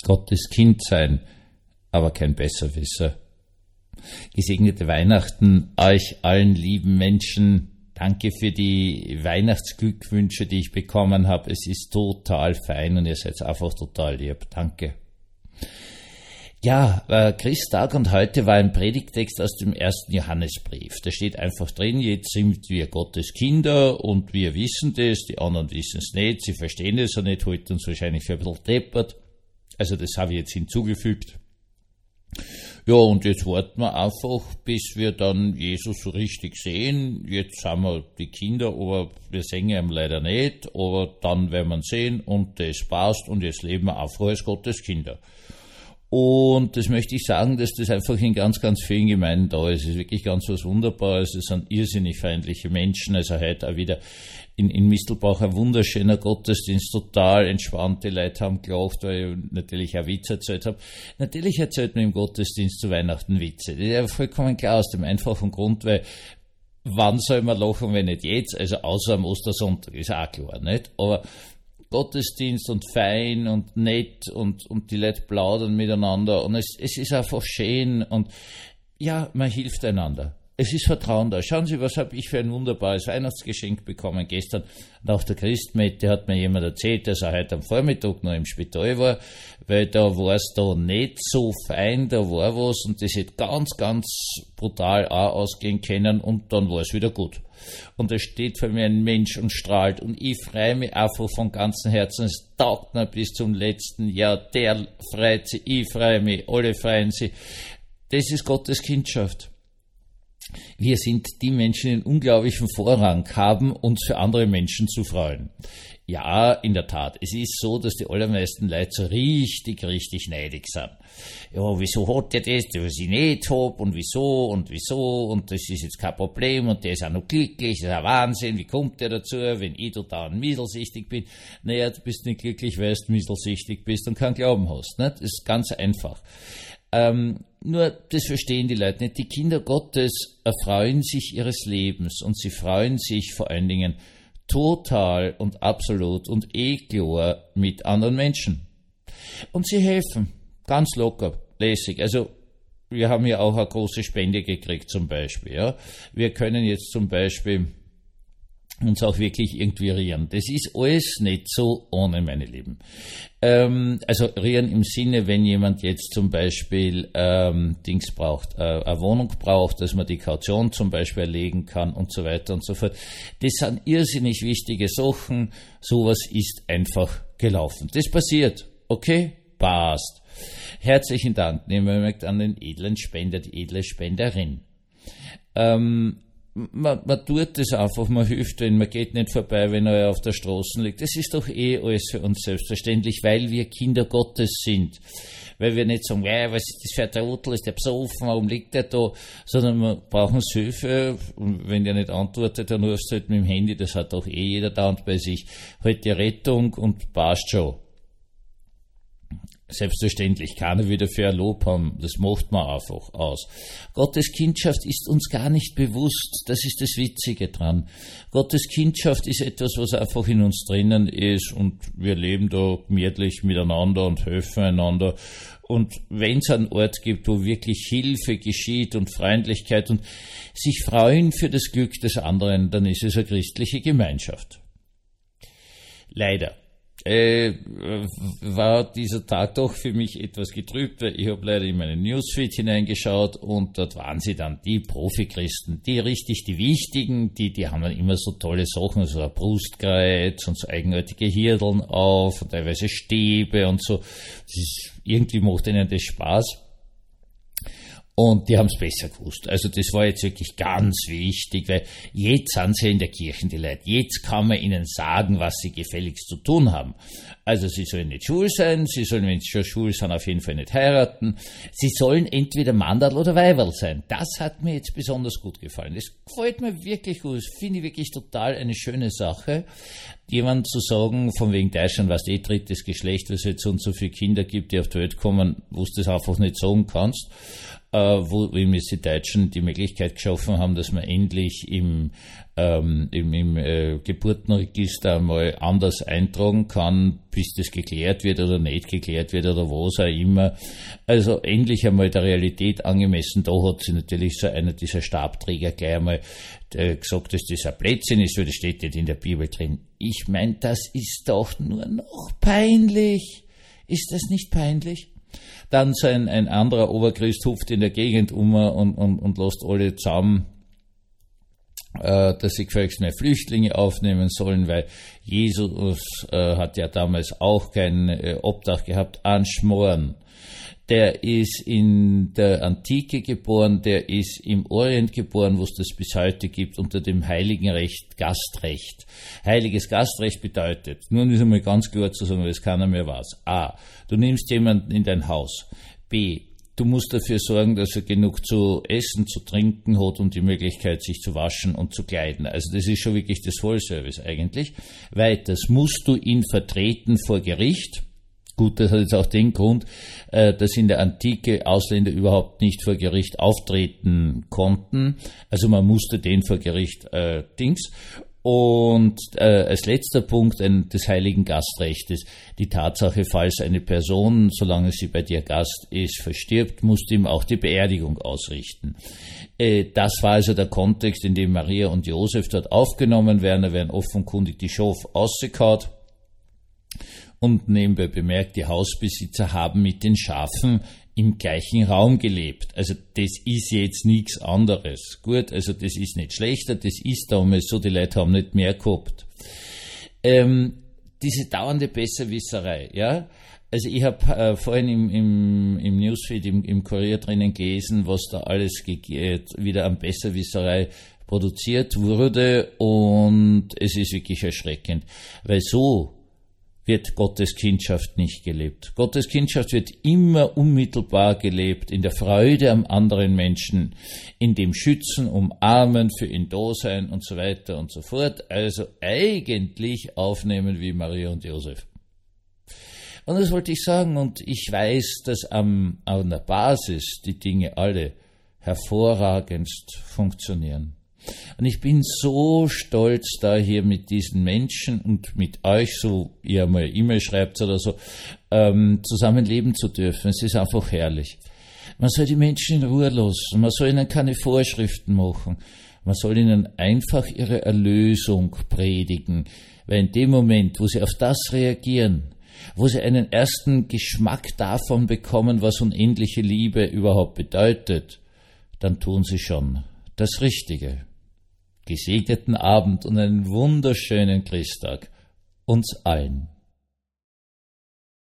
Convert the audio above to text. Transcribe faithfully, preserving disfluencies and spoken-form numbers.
Gottes Kind sein, aber kein Besserwisser. Gesegnete Weihnachten euch allen lieben Menschen. Danke für die Weihnachtsglückwünsche, die ich bekommen habe. Es ist total fein und ihr seid einfach total lieb. Danke. Ja, äh, Christtag und heute war ein Predigttext aus dem ersten Johannesbrief. Da steht einfach drin, jetzt sind wir Gottes Kinder und wir wissen das, die anderen wissen es nicht, sie verstehen es auch nicht, halten uns wahrscheinlich für ein bisschen deppert. Also das habe ich jetzt hinzugefügt. Ja, und jetzt warten wir einfach, bis wir dann Jesus so richtig sehen. Jetzt sind wir die Kinder, aber wir sehen ihn leider nicht. Aber dann werden wir ihn sehen und das passt und jetzt leben wir einfach als Gottes Kinder. Und das möchte ich sagen, dass das einfach in ganz, ganz vielen Gemeinden da ist. Es ist wirklich ganz was Wunderbares. Es sind irrsinnig feindliche Menschen. Also heute auch wieder in, in Mistelbach ein wunderschöner Gottesdienst, total entspannt. Die Leute haben gelacht, weil ich natürlich auch Witze erzählt habe. Natürlich erzählt man im Gottesdienst zu Weihnachten Witze. Das ist ja vollkommen klar, aus dem einfachen Grund, weil wann soll man lachen, wenn nicht jetzt? Also außer am Ostersonntag, ist auch klar, nicht? Aber Gottesdienst und fein und nett und, und die Leute plaudern miteinander und es, es ist einfach schön und ja, man hilft einander. Es ist Vertrauen da. Schauen Sie, was habe ich für ein wunderbares Weihnachtsgeschenk bekommen gestern. Nach der Christmette hat mir jemand erzählt, dass er heute am Vormittag noch im Spital war, weil da war es da nicht so fein, da war was und das hätte ganz, ganz brutal auch ausgehen können und dann war es wieder gut. Und da steht vor mir ein Mensch und strahlt und ich freue mich einfach von ganzem Herzen. Es taugt mir bis zum letzten. Ja, der freut sich, ich freue mich, alle freuen sich. Das ist Gottes Kindschaft. Wir sind die Menschen, die einen unglaublichen Vorrang haben, uns für andere Menschen zu freuen. Ja, in der Tat. Es ist so, dass die allermeisten Leute so richtig, richtig neidig sind. Ja, wieso hat der das, was ich nicht hab und wieso und wieso und das ist jetzt kein Problem und der ist auch noch glücklich, das ist ein Wahnsinn, wie kommt der dazu, wenn ich total mittelsüchtig bin? Naja, du bist nicht glücklich, weil du mittelsüchtig bist und keinen Glauben hast. Nicht? Das ist ganz einfach. Ähm, nur, das verstehen die Leute nicht. Die Kinder Gottes erfreuen sich ihres Lebens und sie freuen sich vor allen Dingen total und absolut und eh klar mit anderen Menschen. Und sie helfen, ganz locker, lässig. Also, wir haben ja auch eine große Spende gekriegt zum Beispiel. Ja. Wir können jetzt zum Beispiel uns auch wirklich irgendwie rieren. Das ist alles nicht so ohne, meine Lieben. Ähm, also rieren im Sinne, wenn jemand jetzt zum Beispiel ähm, Dings braucht, äh, eine Wohnung braucht, dass man die Kaution zum Beispiel erlegen kann und so weiter und so fort. Das sind irrsinnig wichtige Sachen. Sowas ist einfach gelaufen. Das passiert. Okay? Passt. Herzlichen Dank. Nehmen wir an den edlen Spender, die edle Spenderin. Ähm, Man, man tut das einfach, man hilft, wenn man geht nicht vorbei, wenn er auf der Straße liegt. Das ist doch eh alles für uns selbstverständlich, weil wir Kinder Gottes sind. Weil wir nicht sagen, hey, was ist das für ein Trottel, ist der besoffen, warum liegt der da? Sondern wir brauchen Hilfe. Und wenn der nicht antwortet, dann rufst du halt mit dem Handy, das hat doch eh jeder dauernd bei sich. Halt die Rettung und passt schon. Selbstverständlich, keiner wieder für ein Lob haben, das macht man einfach aus. Gottes Kindschaft ist uns gar nicht bewusst, das ist das Witzige dran. Gottes Kindschaft ist etwas, was einfach in uns drinnen ist und wir leben da gemütlich miteinander und helfen einander. Und wenn es einen Ort gibt, wo wirklich Hilfe geschieht und Freundlichkeit und sich freuen für das Glück des anderen, dann ist es eine christliche Gemeinschaft. Leider. Äh, war dieser Tag doch für mich etwas getrübt, weil ich habe leider in meinen Newsfeed hineingeschaut und dort waren sie dann die Profi-Christen, die richtig, die wichtigen, die, die haben dann immer so tolle Sachen, so ein Brustkreuz und so eigenartige Hirteln auf und teilweise Stäbe und so. Das ist, irgendwie macht ihnen das Spaß. Und die haben es besser gewusst. Also das war jetzt wirklich ganz wichtig, weil jetzt sind sie in der Kirche, die Leute. Jetzt kann man ihnen sagen, was sie gefälligst zu tun haben. Also sie sollen nicht schwul sein, sie sollen, wenn sie schon schwul sind, auf jeden Fall nicht heiraten. Sie sollen entweder Manderl oder Weiberl sein. Das hat mir jetzt besonders gut gefallen. Das gefällt mir wirklich gut. Das finde ich wirklich total eine schöne Sache. Jemand zu sagen, von wegen Deutschland, was eh drittes Geschlecht, was jetzt so und so viele Kinder gibt, die auf die Welt kommen, wo du das einfach nicht sagen kannst. äh, wo wie jetzt die Deutschen die Möglichkeit geschaffen haben, dass man endlich im, ähm, im, im äh, Geburtenregister einmal anders eintragen kann, bis das geklärt wird oder nicht geklärt wird oder was auch immer. Also endlich einmal der Realität angemessen. Da hat sich natürlich so einer dieser Stabträger gleich einmal äh, gesagt, dass das ein Blödsinn ist, weil das steht nicht in der Bibel drin. Ich meine, das ist doch nur noch peinlich. Ist das nicht peinlich? Dann so ein, ein anderer Oberchrist hupft in der Gegend um und, und, und lässt alle zusammen, äh, dass sie gefälligst mehr Flüchtlinge aufnehmen sollen, weil Jesus äh, hat ja damals auch kein äh, Obdach gehabt, anschmoren. Der ist in der Antike geboren, der ist im Orient geboren, wo es das bis heute gibt, unter dem heiligen Recht, Gastrecht. Heiliges Gastrecht bedeutet, nun ist einmal ganz klar zu sagen, das keiner mehr weiß. A, du nimmst jemanden in dein Haus. B, du musst dafür sorgen, dass er genug zu essen, zu trinken hat und die Möglichkeit, sich zu waschen und zu kleiden. Also das ist schon wirklich das Vollservice eigentlich. Weiters musst du ihn vertreten vor Gericht. Gut, das hat jetzt auch den Grund, dass in der Antike Ausländer überhaupt nicht vor Gericht auftreten konnten. Also man musste den vor Gericht äh, Dings. Und äh, als letzter Punkt ein, des heiligen Gastrechtes, die Tatsache, falls eine Person, solange sie bei dir Gast ist, verstirbt, musst du ihm auch die Beerdigung ausrichten. Äh, das war also der Kontext, in dem Maria und Josef dort aufgenommen werden. Da werden offenkundig die Schafe ausgekaut. Und nebenbei bemerkt, die Hausbesitzer haben mit den Schafen im gleichen Raum gelebt. Also das ist jetzt nichts anderes. Gut, also das ist nicht schlechter, das ist damals so, die Leute haben nicht mehr gehabt. Ähm, diese dauernde Besserwisserei, ja. Also ich habe äh, vorhin im, im, im Newsfeed, im, im Kurier drinnen gelesen, was da alles ge- wieder an Besserwisserei produziert wurde, und es ist wirklich erschreckend, weil so wird Gottes Kindschaft nicht gelebt. Gottes Kindschaft wird immer unmittelbar gelebt, in der Freude am anderen Menschen, in dem Schützen, Umarmen, für ihn da sein und so weiter und so fort. Also eigentlich aufnehmen wie Maria und Josef. Und das wollte ich sagen, und ich weiß, dass am, an der Basis die Dinge alle hervorragendst funktionieren. Und ich bin so stolz, da hier mit diesen Menschen und mit euch, so ihr mal E-Mail schreibt oder so, ähm, zusammenleben zu dürfen. Es ist einfach herrlich. Man soll die Menschen in Ruhe lassen, man soll ihnen keine Vorschriften machen, man soll ihnen einfach ihre Erlösung predigen, weil in dem Moment, wo sie auf das reagieren, wo sie einen ersten Geschmack davon bekommen, was unendliche Liebe überhaupt bedeutet, dann tun sie schon das Richtige. Gesegneten Abend und einen wunderschönen Christtag uns allen.